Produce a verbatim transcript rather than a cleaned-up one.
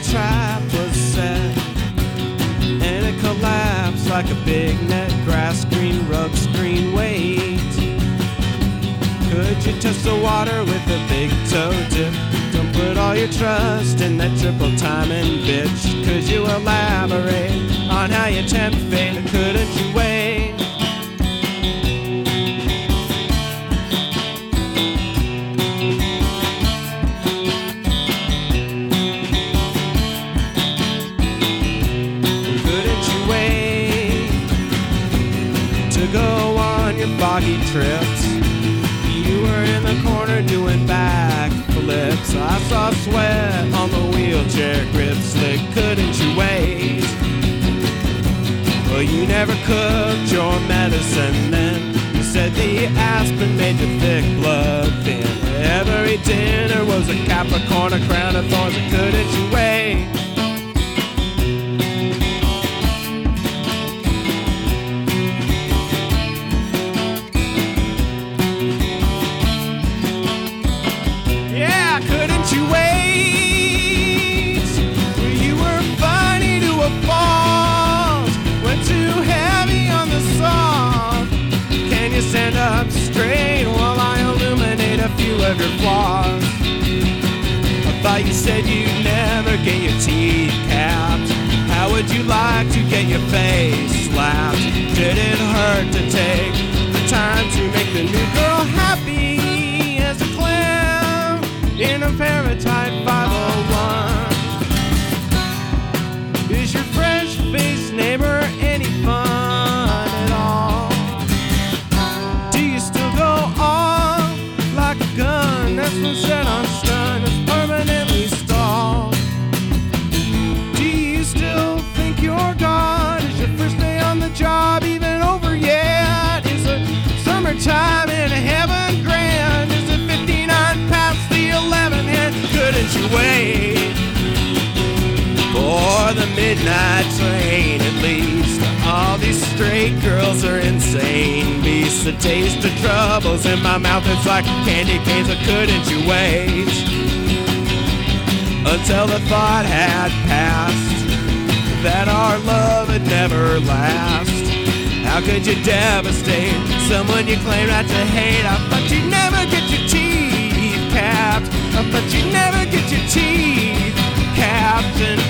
trap was set, and it collapsed like a big net. Grass green, rug screen, wait. Could you test the water with a big toe dip? Don't put all your trust in that triple timing bitch. Could you elaborate on how you tempt fate? Or couldn't you wait? Couldn't you wait to go on your boggy trips? You were in the corner doing backflips. I saw sweat on the wheelchair grip slick. Couldn't you wait? Well, you never cooked your medicine then. You said the aspirin made your thick blood thin. Every dinner was a Capricorn, a crown of thorns. Couldn't you wait? You wait, you were funny to a fault, went too heavy on the salt. Can you stand up straight while I illuminate a few of your flaws? I thought you said you'd never get your teeth capped. How would you like to get your face slapped? Did it hurt to take the time to make the new girl happy as a clam in a Fahrenheit five oh one? Is your fresh-faced neighbor any fun at all? Do you still go off like a gun that's been set on stun, that's permanently stalled? Do you still think you're God? Is your first day on the job even over yet? Is it summertime in heaven grand? Is it fifty-nine past the eleven hand? Couldn't you wait for the midnight train at least? All these straight girls are insane beasts. The taste of trouble's in my mouth, it's like candy canes. Or couldn't you wait until the thought had passed that our love would never last? How could you devastate someone you claim not to hate? I thought you'd never get your teeth capped. I thought you'd never get your teeth capped. And